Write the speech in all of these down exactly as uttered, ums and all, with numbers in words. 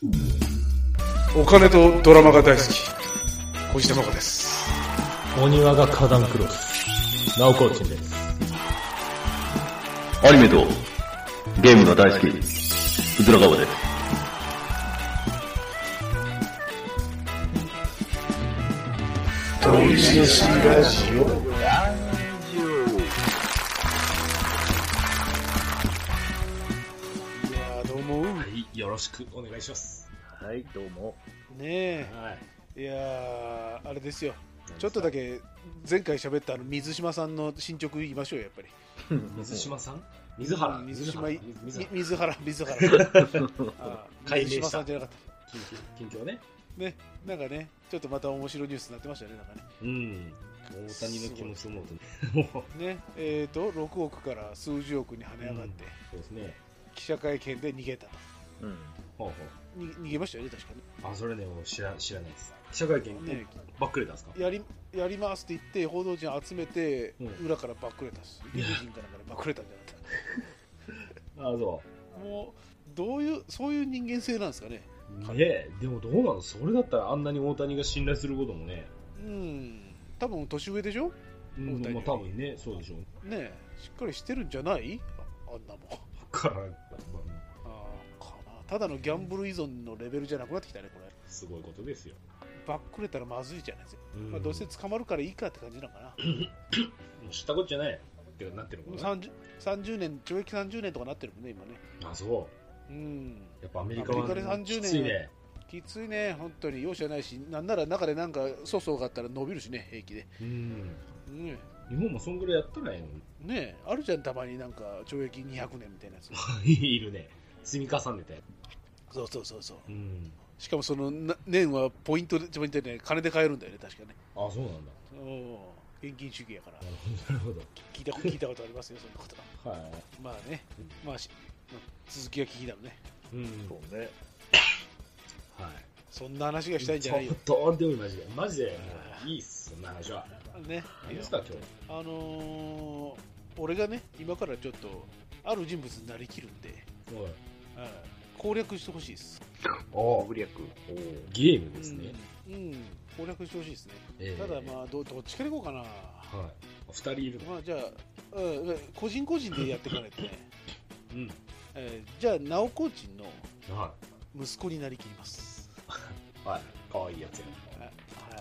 お金とドラマが大好き小石玉子です。 お庭が花壇クロスナオコーチンです。 アニメとゲームが大好きうずらがわです。 トイシシラジオ。 はい、よろしくお願いします。 はい、どうも。 ねえ、はい、いやー、あれですよ。ちょっとだけ前回喋ったあの水島さんの進捗言いましょうよ、やっぱり。 水島さん？水原。 うん、水島い水原水原。あ水島さんじゃなかった。 近況ね。 ね、なんかね、ちょっとまた面白いニュースになってましたね、なんかね。 うん。大谷の気持ちを思うとね。ね、えっ、ー、とろくおくから数十億に跳ね上がって、 うん、そうですね。 記者会見で逃げたと。 うん。ほうほう。に逃げましたよね、確かに。 あ、それね、もう知ら知らないです。記者会見ね、バックレたんですか？ やりやりますって言って報道陣集めて、うん、裏からバックレたし、理不尽かなんかでバックレたんじゃなかった。 あ、そう。 もうどういうそういう人間性なんですかね。 ね、でもどうなの？それだったらあんなに大谷が信頼することもね。 うん。多分年上でしょ？ うん、まあ多分ね、そうでしょう。 ね、しっかりしてるんじゃない？あんなもん。 からん。 ただのギャンブル依存のレベルじゃなくなってきたね、これ。 すごいことですよ。 バックれたらまずいじゃないですか。まあ、どうせ捕まるからいいかって感じなのかな。もう知ったことじゃないってなってるもんね。 さんじゅう、さんじゅうねん、懲役さんじゅうねんとかなってるもんね、今ね。 あ、そう。 うん。 やっぱアメリカはきついね。 きついね、本当に容赦ないし、なんなら中でなんか粗相があったら伸びるしね、平気で。うん。ね、 日本もそんぐらいやったらええのに。ねえ、あるじゃん、たまになんか懲役にひゃくねんみたいなやつ。 いるね。積み重ねて。 そうそうそうそう、うん、しかもその年はポイントで、ポイントで、ね、金で買えるんだよね、確かね。 ああ、そうなんだ。 お現金主義やから。 なるほど。 聞いた聞いたことありますよ、そんなことは。はい。まあね、うん、まあ、まあ、続きが聞きだろうね。 うん、そうね。はい。 そんな話がしたいんじゃないよ。 どうでもいい、マジで。マジで、いいっす、そんな話は。 ね。 いいですか、今日。 あのー、俺がね、今からちょっと、ある人物になりきるんで、はい。攻略してほしいです。 攻略。 ゲームですね。 うん、うん、攻略してほしいですね。えー、ただまあ ど, どっちからいこうかな。はい。 ふたりいるの。 まあじゃあ、うん、個人個人でやっていかないとね。 うん。 えー、じゃあナオコーチンの息子になりきります。 はい。可愛いやつや。 はい。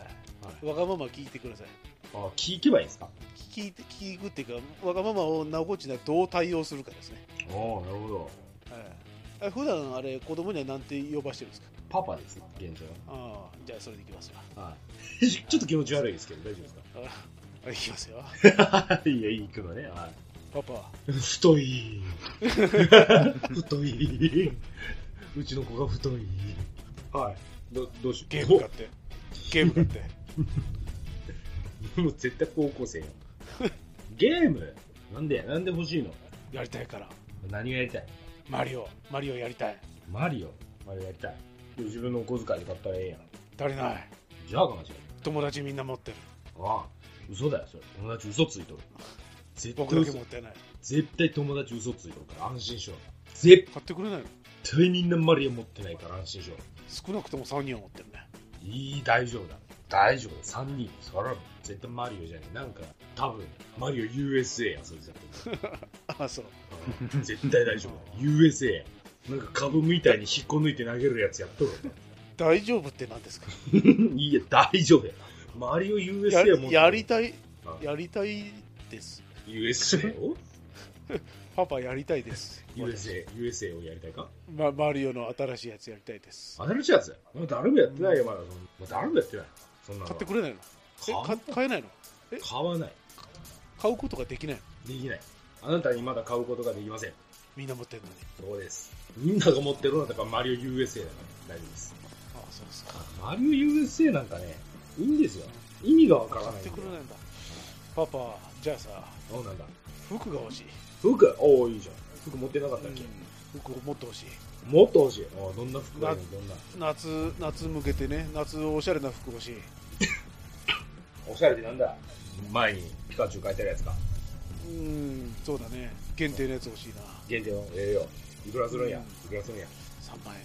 はい。わがまま聞いてください。 あ、聞けばいいですか？ 聞いて聞くっていうか、わがままをナオコーチンがどう対応するかですね。 ああ、なるほど。 はい。普段あれ子供にはなんて呼ばしてるんですか？ パパです現状。 ああ、じゃあそれでいきますわ。 はい。ちょっと気持ち悪いですけど大丈夫ですか？ ああ、いきますよ。 いや、いいくのね。はい。 パパ。 太い。太い。うちの子が太い。はい。どどうしよう。 ゲーム買って。ゲーム買って。 もう絶対高校生よ。ゲーム？なんでなんで欲しいの？ やりたいから。 何がやりたい？ マリオ、マリオやりたい。 マリオマリオやりたい。自分のお小遣いで買ったらええやん。 足りない。 じゃあかもしれない。 友達みんな持ってる。 ああ、嘘だよ、それ。友達嘘ついとる。 絶対僕だけ持ってない。 絶対友達嘘ついとるから安心しろ。絶買ってくれないの？ 絶対みんなマリオ持ってないから安心しろ。 少なくともさんにんは持ってるね。 いい、大丈夫だ。大丈夫だ。さんにん。そら、絶対マリオじゃない。なんか、多分、マリオ ユーエスエー や、それ絶対。 あ、そう。 絶対大丈夫だ。ユーエスエー。なんか株みたいに引っこ抜いて投げるやつやっとる。 大丈夫って何ですか？ いや、大丈夫や。マリオ ユーエスエー 持ってる。 やりたい、やりたいです。 ユーエスエー をパパやりたいです。 ユーエスエー、ユーエスエー をやりたいか？ ま、マリオの新しいやつやりたいです。 新しいやつ？誰もやってないよ、まだ。まだ誰もやってない。そんなの買ってくれないの？え、買えないの？え、 買わない。 買うことができないの？できない。あなたにまだ買うことができません。 みんな持ってるのに。 そうです。みんなが持ってるのだからマリオ ユーエスエー だから大丈夫です。 ああ、そうですか。 マリオ ユーエスエー なんかね、いいんですよ。意味がわからない。 買ってくれないんだ。パパ、じゃあさ、 そうなんだ。 服が欲しい。 服？おお、いいじゃん。服持ってなかったっけ？ うん、服を持ってほしい。 もっと欲しい。ああ、どんな服がいいの？どんな夏、夏向けてね、夏おしゃれな服欲しい。 おしゃれってなんだ？前にピカチュウ描いてるやつか。 うーん、そうだね。限定のやつ欲しいな。 限定のええよ。いくらするんや、うん、いくらするんや。 さんまんえん。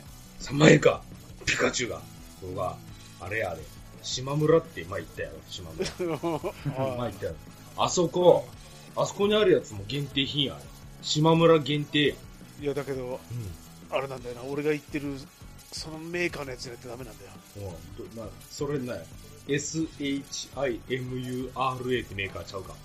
さんまんえんか。ピカチュウが。動画、あれあれ。島村って前言ったやろ、島村。前言ったやろ。あそこ、あそこにあるやつも限定品や。島村限定や。 いや、だけど、 うん、 あれなんだよな、俺が言ってる、そのメーカーのやつじゃなくてダメなんだよ。 うん、なそれね、エスエイチアイエムユーアールエー ってメーカーちゃうか。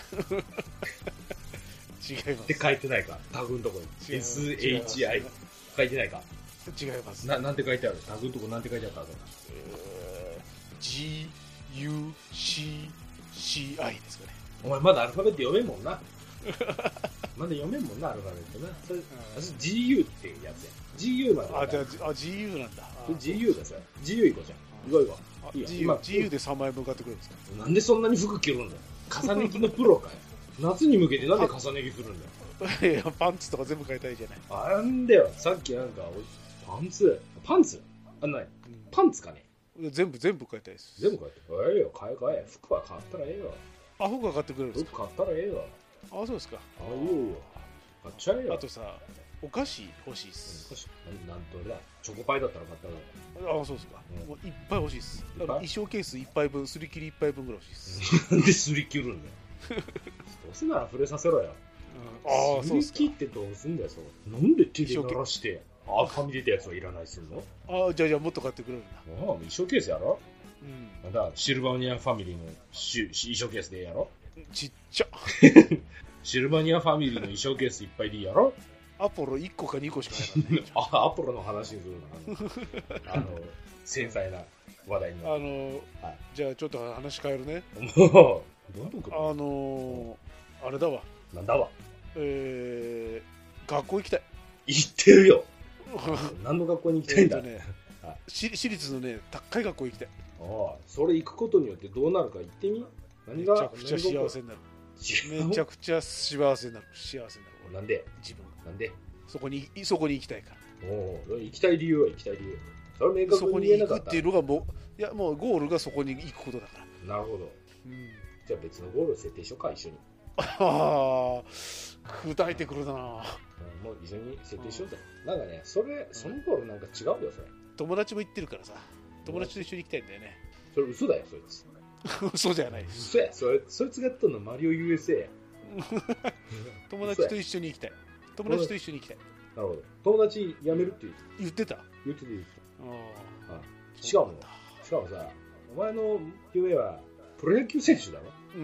違います。 って書いてないか、タグのとこに。エスエイチアイ 書いてないか。 違います。 な、なんて書いてある？タグのとこなんて書いてあったの？ えー、ジーユーシーシーアイ ですかね。 お前まだアルファベット読めんもんな。まだ読めんもんな、アルファベットな。それ、うん、ジーユー ってやつや。ジーユー まで。 あ、じゃあ、あ、ジーユー なんだ。 ジーユー ださ。ジーユー 行こうじゃん。行こう行こう。いいよ。 ジーユー、ジーユー でさんまん円分買ってくるんですか？ なんでそんなに服着るんだよ。重ね着のプロかよ。夏に向けてなんで重ね着するんだよ。 いや、パンツとか全部買いたいじゃない。 あんだよ。さっきなんか、パンツパンツあんない。パンツかね。 全部、全部買いたいです。 全部買って。ええよ、買え買え。服は買ったらええよ。 あ、服は買ってくれるんですか？ 服買ったらええよ。 あ、そうですか。 あ、いいよ。買っちゃえよ。 あとさ、お菓子欲しいっす。 お菓子なんと俺だ。チョコパイだったら買ったら。 あ、そうですか。うん、もういっぱい欲しいっす。衣装ケースいっぱい分、すり切りいっぱい分ぐらい欲しいっす。 なんですり切るんだよ。どうせなら触れさせろよ。 うん、ああ、そうですか。 すり切ってどうすんだよ、そう。なんで手で鳴らして、あ、はみ出たやつはいらないすんの？ ああ、じゃあじゃあもっと買ってくれるんだ。 ああ、衣装ケースやろ？ うん。 なんだ、シルバニアファミリーのし衣装ケースでいいやろ？ ちっちゃ。 シルバニアファミリーの衣装ケースいっぱいでいいやろ？ アポロいっこかにこしかないからね。 あ、アポロの話にするな。あの、繊細な話題になる。 あの、はい、じゃあちょっと話変えるね。 もう、どんどん来る。 あのー、あれだわ。 なんだわ。 えー、学校行きたい。 行ってるよ。何の学校に行きたいんだね。私立のね、高い学校行きたい。 ああ、それ行くことによってどうなるか言ってみ。何がめちゃくちゃ幸せになる。めちゃくちゃ幸せになる。幸せになる。 なんで？ 自分。 なんで？ そこに、そこに行きたいから。 おお、行きたい理由は行きたい理由。それ明確そこに行くっていうのがもう、いやもうゴールがそこに行くことだから。 なるほど。うん、じゃあ別のゴールを設定しようか、一緒に。 ああ、砕いてくるな。うん、 もう一緒に設定しようぜ。なんかね、それ、そのゴールなんか違うよ、それ。 友達も言ってるからさ、友達と一緒に行きたいんだよね。 それ嘘だよ、そいつ。 嘘じゃない。 嘘や、それ、そいつがやったのマリオ ユーエスエー や。 友達と一緒に行きたい。友達と一緒に行きたい。 なるほど。友達辞めるって言ってた。 言ってた言ってた。ああ。しかも、しかもさ、お前の夢はプロ野球選手だろ。 うん。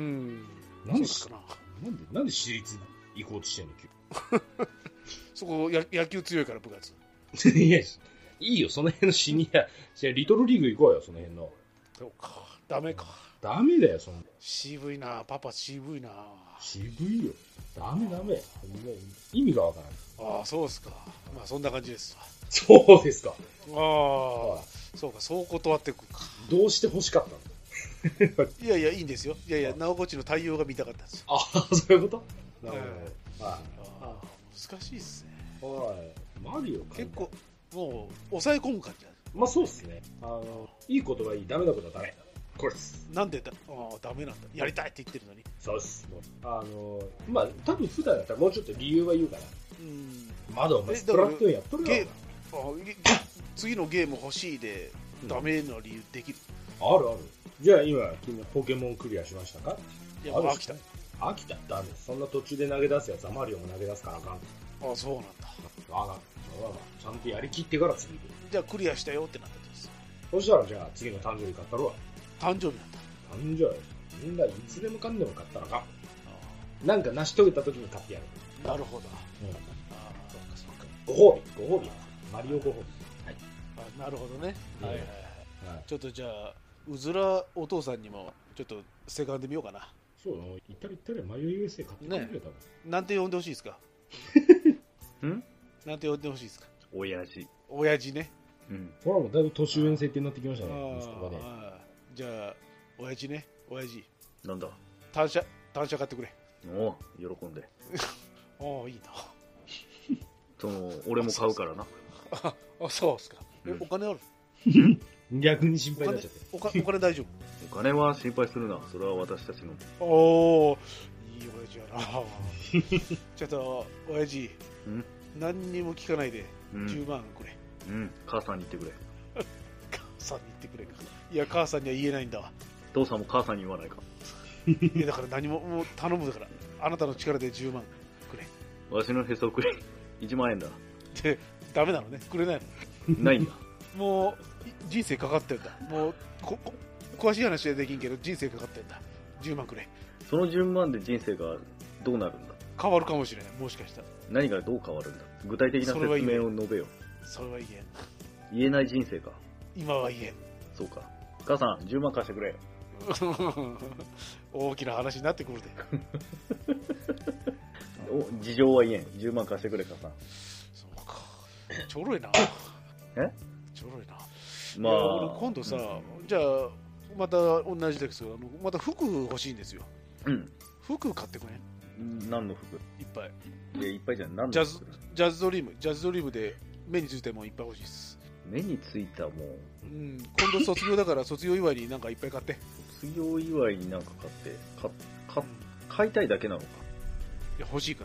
なんでかな。なんでなんで私立行こうとしてんの？ そこや野球強いから部活。 いや、いいよその辺のシニア、じゃリトルリーグ行こうよその辺の。 そうか。ダメか。 ダメだよそんな。 渋いな、パパ渋いな。 渋いよ。ダメダメ。意味がわからない。 ああ、そうですか。まあそんな感じですわ。 そうですか。ああ、そうか、そう断ってくるか。 どうして欲しかったの？ いやいや、いいんですよ。いやいや、直子ちの対応が見たかったんですよ。 ああ、そういうこと？なるほど。 ああ、難しいっすね。 はい。マリオか。 結構、もう、抑え込む感じだ。 まあそうですね。あの、いいことはいい、ダメなことはダメ。これです。 なんでだ、ああ、ダメなんだ。やりたいって言ってるのに。 そうです。あの、まあ、多分普段だったらもうちょっと理由は言うから。うん。まだお前スプラトゥーンやっとるよ。 次のゲーム欲しいで、ダメの理由できる、 うん、あるある。じゃあ今、君はポケモンクリアしましたか？ いや、飽きた。 飽きたってダメ。そんな途中で投げ出すやつはマリオも投げ出すからあかん。 ああ、そうなんだ。 ああ、ちゃんとやりきってから次で。 じゃあクリアしたよってなったんです。 そしたらじゃあ次の誕生日買ったろわ。 誕生日なんだ。 誕生日みんないつでもかんでも買ったらか。なんか成し遂げた時に買ってやる。 なるほど。 うん、ああ、そうかそうか。 ご褒美、ご褒美。マリオご褒美。はい。 あ、なるほどね。はいはいはい。はい、ちょっとじゃあ、うずらお父さんにもちょっとセカンでみようかな。 そうなの。行ったり行ったりマリオ ユーエスエー 買ってくれるよ、ね、多分。 なんて呼んでほしいですか？ ん？ なんて呼んでほしいですか？ 親父。 親父ね。 うん。ほらもうだいぶ年上の設定になってきましたね。 ああ、じゃあ親父ね、親父。 なんだ？ 単車、単車買ってくれ。 おお、喜んで。 ああ、いいな。 その俺も買うからな。 あ、あ、そうですか。え、お金ある？ 逆に心配になっちゃって。 お金、お金大丈夫？ お金は心配するな。それは私たちの。 おお、いい親父やな。ちょっと親父、ん？何にも聞かないでじゅうまんくれ。 うん、母さんに言ってくれ。 母さんに言ってくれか。いや、母さんには言えないんだわ。 父さんも母さんに言わないか。 いや、だから何も、もう頼むだから。あなたの力でじゅうまんくれ。 わしのへそくれ。いちまんえんだ。 で、ダメなのね。くれないのないんだ。 もう、人生かかってんだ。もう、こ、こ、詳しい話はできんけど、人生かかってんだ。じゅうまんくれ。 そのじゅうまんで人生がどうなるんだ。 変わるかもしれない。もしかしたら。 何がどう変わるんだ。具体的な説明を述べよ。 それは言えん。 言えない人生か。 今は言えん。 そうか。母さん、じゅうまん貸してくれ。 大きな話になってくるで。 お、事情は言えん。じゅうまん貸してくれ、母さん。 そうか。ちょろいな。 えちょろいな。 まあ、 俺今度さ、うん、じゃあ、また同じですけど、また服欲しいんですよ。 うん。 服買ってくれん。何の服？ いっぱい。 いや、いっぱいじゃん。何の服？ ジャズ、ジャズドリーム。ジャズドリームで目についたもんいっぱい欲しいです。 目についたもん。 うん。今度卒業だから卒業祝いになんかいっぱい買って。 卒業祝いになんか買って、か、か、買いたいだけなのか。 いや、欲しいから。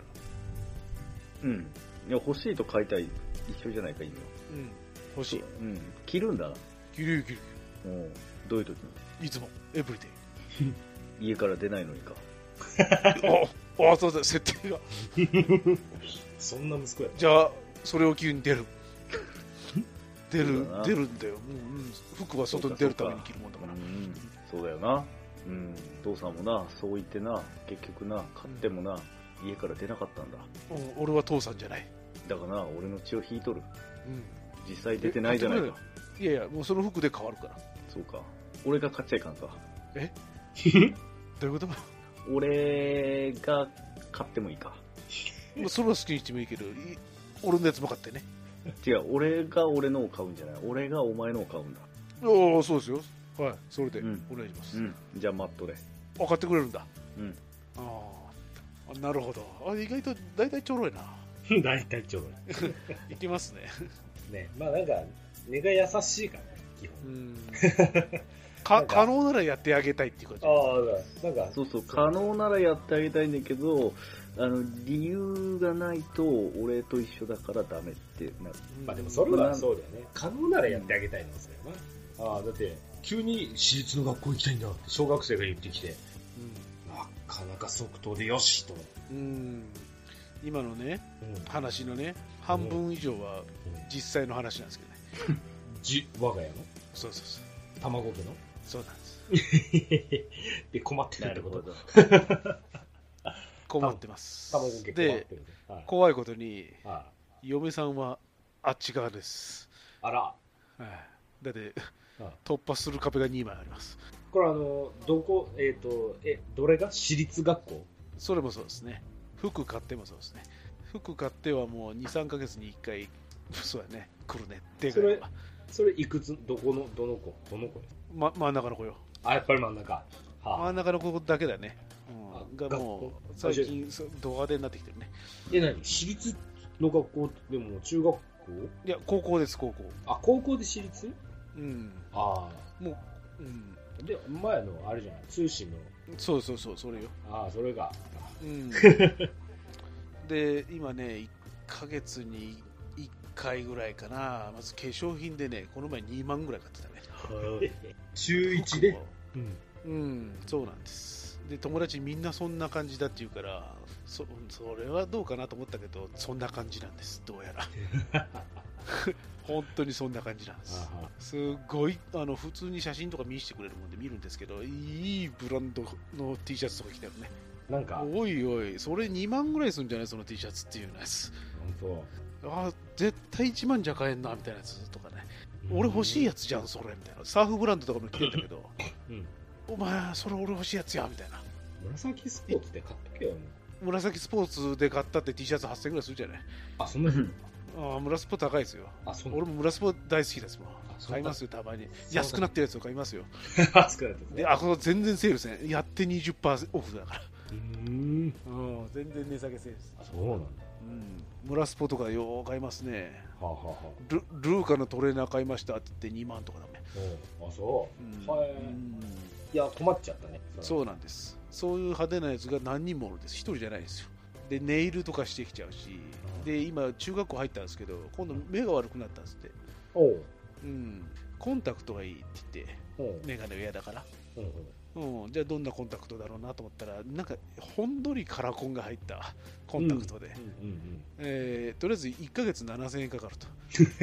うん。いや、欲しいと買いたい。一緒じゃないか、意味は。 うん。欲しい。 うん。着るんだな。 着る着る。 うん。どういう時にいつも。エブリデイ。 家から出ないのにか。 あ、あ、そうだ、設定が。 そんな息子や。 じゃあ、それを急に出る。出る、出るんだよ。うん、服は外に出るために着るもんだから。 うん、そうだよな。うん。父さんもな、そう言ってな、結局な、買ってもな、うん、家から出なかったんだ。 うん、俺は父さんじゃない。 だからな、俺の血を引いとる。 うん。 実際出てないじゃないか。 いやいや、もうその服で変わるから。 そうか。俺が買っちゃいかんか。 えどういうこと？ 俺が買ってもいいか。 それは好きにしてもいいけど、俺のやつも買ってね。 違う、俺が俺のを買うんじゃない。俺がお前のを買うんだ。 おお、そうですよ。はい、それで、お願いします。 うん。じゃあ待っとれ。 あ、買ってくれるんだ。 うん。 ああ、なるほど。あ、意外と大体ちょろいな。 大体ちょろい。いきますね。 ね、まあなんか、根が優しいからね、基本。 うんか可能ならやってあげたいっていうこと。 ああ、なんかそうそう、可能ならやってあげたいんだけど、あの理由がないと俺と一緒だからダメってなる。 まあでもそれはそうだよね。可能ならやってあげたいんですよな。ああ、だって急に私立の学校行きたいんだって小学生が言ってきて、うん、なかなか即答でよしと。 うん。今のね、うん、話のね半分以上は実際の話なんですけどね。 じ我が家の？ そうそうそう。 卵家の？ そうなんです。 で困ってるってこと。 困ってます。 卵家困ってる。 で、はい、怖いことに、はい、嫁さんはあっち側です。 あら。 はい、だって、はい、突破する壁がにまいあります。 これあのどこえっ、ー、とえどれが私立学校？ それもそうですね。服買ってもそうですね。服買ってはもうにさんかげつにいっかいそうやね来るねってそれそれいくつどこのどの子どの子？ ま、真ん中の子よ。 あ、やっぱり真ん中。はあ、 真ん中の子だけだね。うん、がもう最近動画でになってきてるね。 え、何？私立の学校でも中学校？ いや高校です高校。 あ、高校で私立？ うん。 ああ。もううん。 で前のあれじゃない通信の。 そうそうそうそれよ。 ああそれが。 うん。で今ねいっかげつにいっかいぐらいかな。まず化粧品でねこの前にまんぐらい買ってたね。 中いちで、 うん、うん、そうなんです。で友達みんなそんな感じだって言うからそそれはどうかなと思ったけどそんな感じなんですどうやら。本当にそんな感じなんです。すごいあの普通に写真とか見せてくれるもんで見るんですけどいいブランドの T シャツとか着てるね。 なんかおいおいそれにまんぐらいするんじゃないその T シャツっていうやつ。 本当。 あ絶対いちまんじゃ買えんなみたいなやつとかね。俺欲しいやつじゃんそれみたいな。サーフブランドとかも着てたけど、うん、お前それ俺欲しいやつやみたいな。 紫スポーツで買っとけよ。 紫スポーツで買ったって T シャツはっせんえんぐらいするじゃない。 あそんなに。 あ村スポ高いですよ。あそう俺も村スポ大好きですもん。買いますよたまに。安くなってるやつを買いますよ。 安くなってる、ね、 であこの全然セールせんやって にじゅっパーセント オフだから。うんうん全然値下げセールです。 そうなんだ。 うん村スポとかよう買いますね。 はあはあはあ、 ル, ルーカのトレーナー買いましたって言ってにまんとかだね。 あそう、うんはい、うん、いや困っちゃったね。 そうなんです。そういう派手なやつが何人もおるんです。一人じゃないですよ。 でネイルとかしてきちゃうし、で今中学校入ったんですけど今度目が悪くなったんですって。 おう、 うん、コンタクトがいいって言ってメガネが嫌だから、うんうん、じゃあどんなコンタクトだろうなと思ったらなんかほんのりカラコンが入ったコンタクトで、うんうんうん、えー、とりあえずいっかげつななせんえんかかると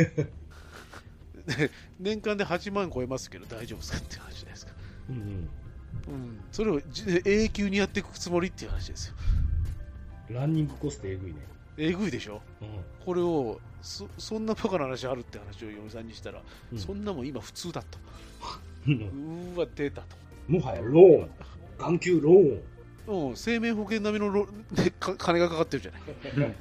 年間ではちまん超えますけど大丈夫ですかっていう話じゃないですか、うんうんうん、それを永久にやっていくつもりっていう話ですよ。 ランニングコストえぐいね。 えぐいでしょ、うん、これを そ, そんなバカな話あるって話を嫁さんにしたら、うん、そんなもん今普通だとうーわ出たと、 もはやローン、眼球ローン、うん、生命保険並みのロでか金がかかってるじゃない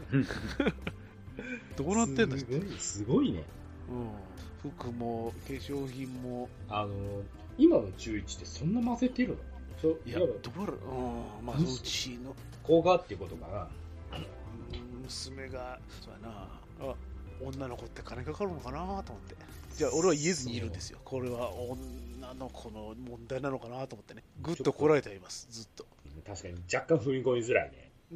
どうなってんだ。 すごい、すごいね、 うん、服も化粧品も。 あの今の中いちってそんな混ぜてるの？ いや、どうやら、うん、まあ、うちの子がっていうことかな。 娘が、そうやな、あ、女の子って金かかるのかなと思って、じゃあ俺は言えずにいるんですよ。これは女の子の問題なのかなと思ってね、ぐっとこらえてあります、ずっと。 確かに若干踏み込みづらいね。 うん、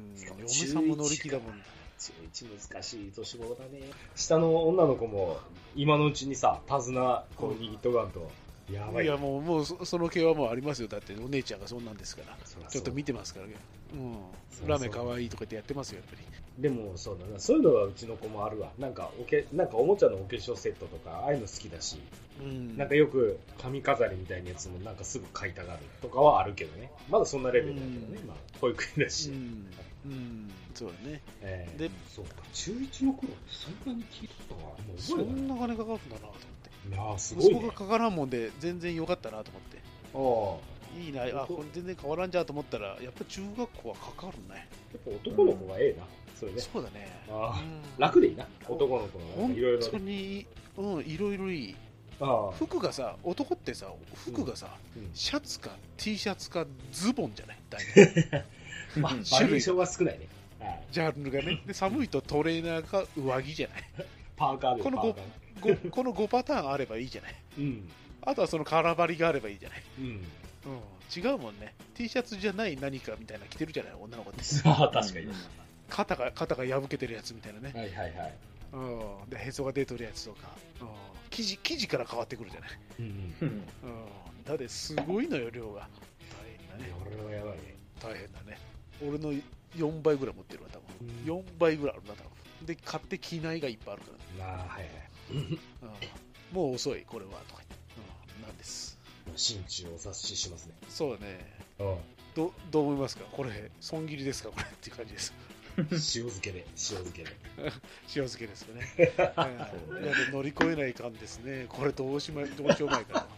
嫁さんも乗り気だもんね。 中いち難しい年頃だね。下の女の子も今のうちにさ、手綱こう握っとかんと。やばい。 いやもう、もう そ, その系はもうありますよ。だってお姉ちゃんがそんなんですから。そうそう、ちょっと見てますからね。うん。そうそう、ラメかわいいとか言ってやってますよ、やっぱり。 でもそうだな、そういうのはうちの子もあるわ。なんかおけなんかおもちゃのお化粧セットとかああいうの好きだし、うん、なんかよく髪飾りみたいなやつもなんかすぐ買いたがるとかはあるけどね。まだそんなレベルだけどね、うん、まあ保育園だし。うん、 うん、そうだね。 えー、で、そうか、中いちの頃ってそんなに聞いたことはもう覚えない。そんな金かかるんだなと思って。 いやーすごいね。 息子がかからんもんで全然良かったなと思って。ああ。いいな、あ、これ全然変わらんじゃと思ったら、やっぱ中学校はかかるね。 やっぱ男の子がええな、うん、それね。 そうだね。 あ、うん、楽でいいな、男の子のいろいろ。 本当に、うん、いろいろいい。あ、服がさ、男ってさ、服がさ、うん、シャツか T シャツかズボンじゃない、大体。 まあ、バリエーションは少ないね。 ジャンルがね。で、寒いとトレーナーか上着じゃない。 パーカーで。 この 5, このごパターンあればいいじゃない。うん、あとはその空張りがあればいいじゃない。うん、うん、違うもんね。T シャツじゃない何かみたいな着てるじゃない、女の子って。 ああ、確かに、うん、 肩が肩が破けてるやつみたいなね。 はいはいはい。 うん、でへそが出てるやつとか、うん、生地生地から変わってくるじゃない。うんうんうん、だってすごいのよ、量が。大変だね。 俺はやばいね。 大変だね。俺のよんばいぐらい持ってるわ、多分。うん、よんばいぐらいあるな、多分。で買って着ないがいっぱいあるから、 ね。ああ、はいはい。 うん、もう遅いこれはとか言って、うん、なんです。 心中お察ししますね。 そうだね。うん、ど, どう思いますか、これ損切りですか、これっていう感じです。 塩漬けで塩漬けで塩漬けですよね。うん、乗り越えないかんですね。これどうしまどうしようもないから。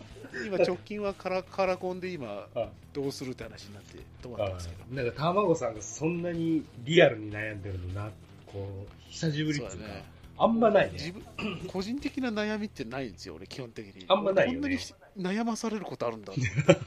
今直近はカラカラコンで今どうするって話になって止まってますけど。 なんか卵さんがそんなにリアルに悩んでるのな、こう久しぶりっていうか。あんまないね。 自分個人的な悩みってないんですよ、俺基本的に。 あんまないよね。 こんなに悩まされることあるんだ。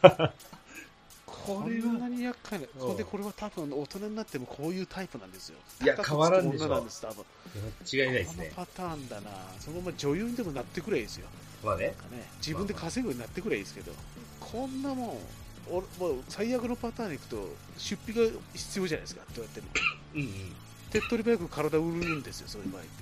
これは何厄介な。これでこれは多分大人になってもこういうタイプなんですよ。 いや変わらんでしょ。 なんです多分。 違いないですね。 このパターンだな。そのまま女優にでもなってくれいいですよ。 まあね。 ね、自分で稼ぐようになってくれいいですけど、こんなもん。俺もう最悪のパターンに行くと出費が必要じゃないですか。どうやっても。うんうん。手っ取り早く体を売るんですよ、そういう場合って。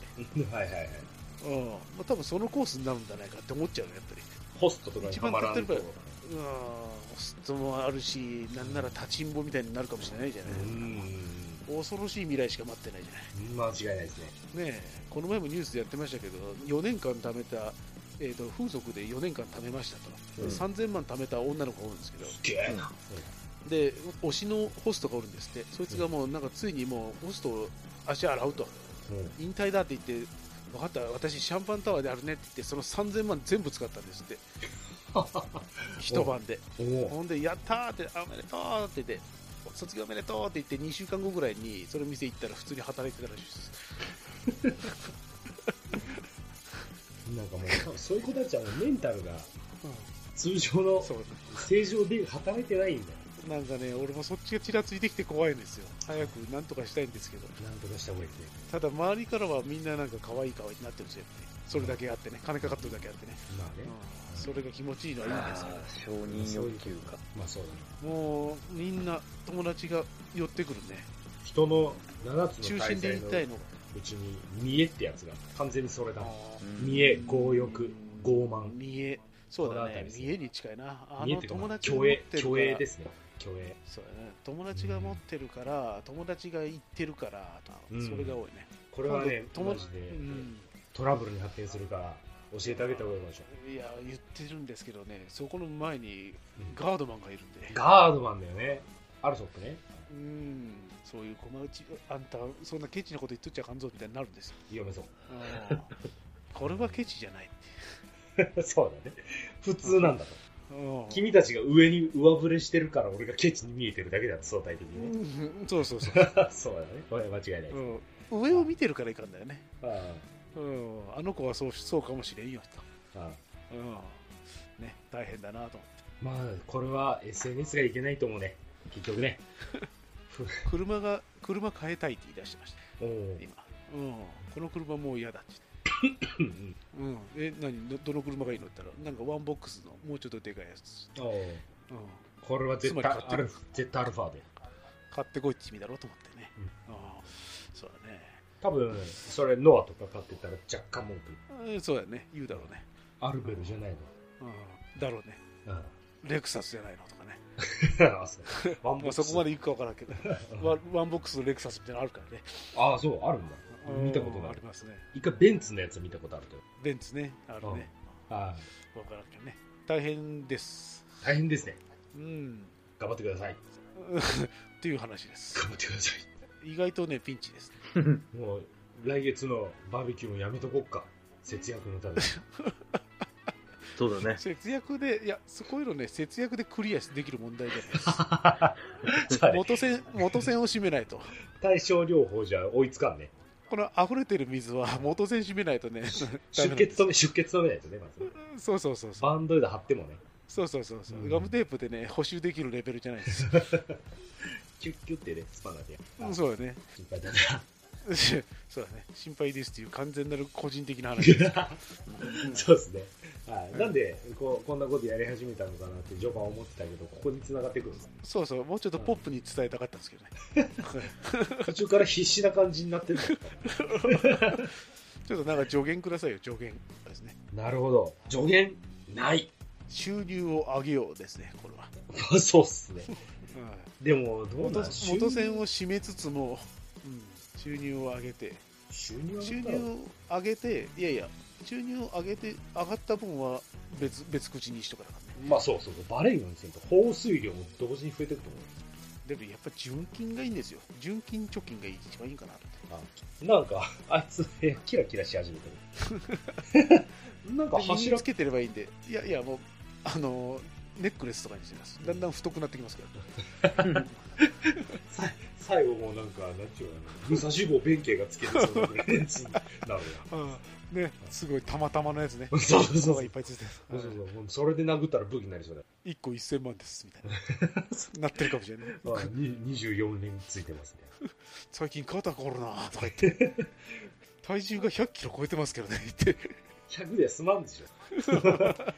はいはいはい。うん、まあ、多分そのコースになるんじゃないかって思っちゃうよ、やっぱり。 ホストとかに一番手っ取り早く。うん、ホストもあるし、なんなら立ちんぼみたいになるかもしれないじゃない。うん、恐ろしい未来しか待ってないじゃない。間違いないですね。 ねえ、この前もニュースでやってましたけど、よねんかん貯めた、えーと、風俗でよねんかん貯めましたと、うん、さんぜんまん貯めた女の子がおるんですけど、 すげえな。 で、推しのホストがおるんですって、そいつがもうなんかついにもうホストを足洗うと、うん、引退だって言って、分かった、私シャンパンタワーであるねって言って、そのさんぜんまん全部使ったんですって。一晩で。ほんで、やったーって、おめでとうって言って、卒業おめでとうって言って、にしゅうかんごぐらいにその店行ったら普通に働いてたらしいです。 なんかもう、そういう子たちはもうメンタルが通常の正常で働いてないんだよ。 なんかね、俺もそっちがちらついてきて怖いんですよ。早くなんとかしたいんですけど。 なんとかした方がいいね。 ただ周りからはみんななんか可愛い可愛いになってるんですよ。それだけあってね、金かかってるだけあってね。まあね。うん、それが気持ちいいのはいいんですけど。 承認欲求か。 まあそうだね。 もうみんな友達が寄ってくるね。 人のななつの中大心で罪の言いたいのが。 うちに見栄ってやつが完全にそれだ。 あー見栄、強欲、傲慢。 見栄。そうだね。 この辺りですね見栄に近いな。あの見栄っていうか、まあ友達が持虚栄、 ってる虚栄から。 ですね。虚栄。 そうだね。友達が持ってるから、友達が言ってるから、 うんそれが多いね。 これはね、 今度友マジでうんトラブルに発展するから教えてあげた方がいいでしょ。 いや、言ってるんですけどね、そこの前にうんガードマンがいるんで。 ガードマンだよね。アルソックね。 うん。そういう駒内、あんた、そんなケチなこと言っとっちゃあかんぞみたいになるんですよ。 読めそう。 うんこれはケチじゃないっそうだね。普通なんだと。 て。うん君たちが上に上振れしてるから俺がケチに見えてるだけだと相対的にね。 うんそうそうそう。 そうだね。これは間違いないです。 うん上を見てるからいかんだよね。 あうんあの子はそうそうかもしれんよあああと。うんね、大変だなと思って。 まあ、これは エスエヌエス がいけないと思うね。結局ね。 車が、車変えたいって言い出してました。 おお。 今。うん。この車もう嫌だってうん言って。うん。え、何どどの車がいいのって言ったら、なんかワンボックスのもうちょっとでかいやつ。 おお。 うん。 これは絶つまり買って対アルフ、絶対アルファで。 買ってこいって意味だろうと思ってね。ああそうだね。 多分、それノアとか買ってたら若干文句。 うんそうだね。言うだろうね。 アルベルじゃないの。 うん。だろうね。 うん。 レクサスじゃないのとかね。 あそうワンボックスまあそこまで行くか分からんけど、ワンワンボックスのレクサスみたいなのあるからね。 ああ、そう、あるんだ。見たことうんないありますね。 一回ベンツのやつ見たことあるけど。 ベンツね、あるね。 あ分からんけどね。大変です。 あ、大変ですね。 うん。 頑張ってください。 っていう話です。 頑張ってくださ意外とね、ピンチです。 い。もう、来月のバーベキューもやめとこっか。節約のために。 そうだね。 節約で、いや、こういうのね、節約でクリアできる問題じゃないです。 そうね元栓、元栓を閉めないと。 対症療法じゃ追いつかんね。 この溢れてる水は元栓閉めないとね、 出血止め、出血止めないとね、まずね。 そうそうそうそう。 バンドエイド貼ってもね。 そうそうそうそう、 うんガムテープでね、補修できるレベルじゃないです。 キュッキュッってね、スパナで。 うんそうだね。 心配だな。 そうだね。心配ですっていう完全なる個人的な話です。 そうですね。はい。なんで、こう、こんなことやり始めたのかなって序盤思ってたけど、ここに繋がってくるんです。 そうそう、もうちょっとポップに伝えたかったんですけどね。 途中から必死な感じになってる。 ちょっとなんか助言くださいよ、助言ですね。 なるほど。助言ない。 収入を上げようですね、これは。 そうっすね。 うんでも、どう元なん元栓を締めつつも、うん、収入を上げて、 収入収上げたら入を上げて、いやいや、収入を上げて、上がった分は別別口にしとかなかったね。 まあそうそうそう、バレるようにすると、放水量も同時に増えていくと思う。 でもやっぱ純金がいいんですよ。純金貯金が一番いいかなと思って。 あなんか、あいつ、部屋キラキラし始めてる。なんかで身柱につけてればいいんで、いやいや、もう、あのー、ネックレスとかにしてます。だんだん太くなってきますから。 さ最後もうなんか、なんていうの、武蔵坊弁慶がつけてそうなぐらいのやつになるうんね、すごいたまたまのやつね。 そうそうそうそうがいっぱいついてる。 そうそうそう、もうそれで殴ったら武器になりそうだよ。 いっこせんまんです、みたいな。なってるかもしれない。 あににじゅうよねんついてますね。 最近肩凝るなとか言って。体重がひゃっキロ超えてますけどね、言って。 ひゃくで済まんでしょ。うんはい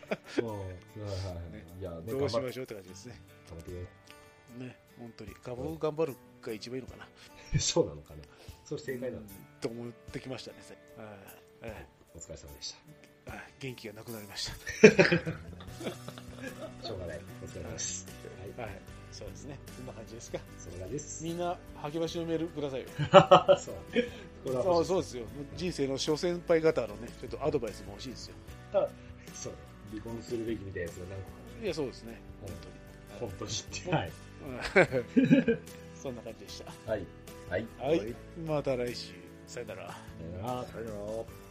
はいいや、ね、 どうしましょうって感じですね。 頑張ってね、本当に。頑頑張るが一番いいのかな。 そうなのかな。それ正解なの。 と思ってきましたね。はいはいお疲れ様でしはい元気がなくなりました。 た。しょうがない。お疲れ様です。はい。 はい、そうですね。そんな感じですか。 そんな感じです。 みんな、励ましのメールくださいよ。 そう。これはそう欲しいそうですよ。人生の諸先輩方のね、ちょっとアドバイスも欲しいですよ。 そう。離婚するべきみたいなやつがなんか、 いや、そうですね。 本当にって。はい。 本当に。うんそんな感じでした。 はい。はい。 はい。また来週。さよなら。 さよなら。 さよなら。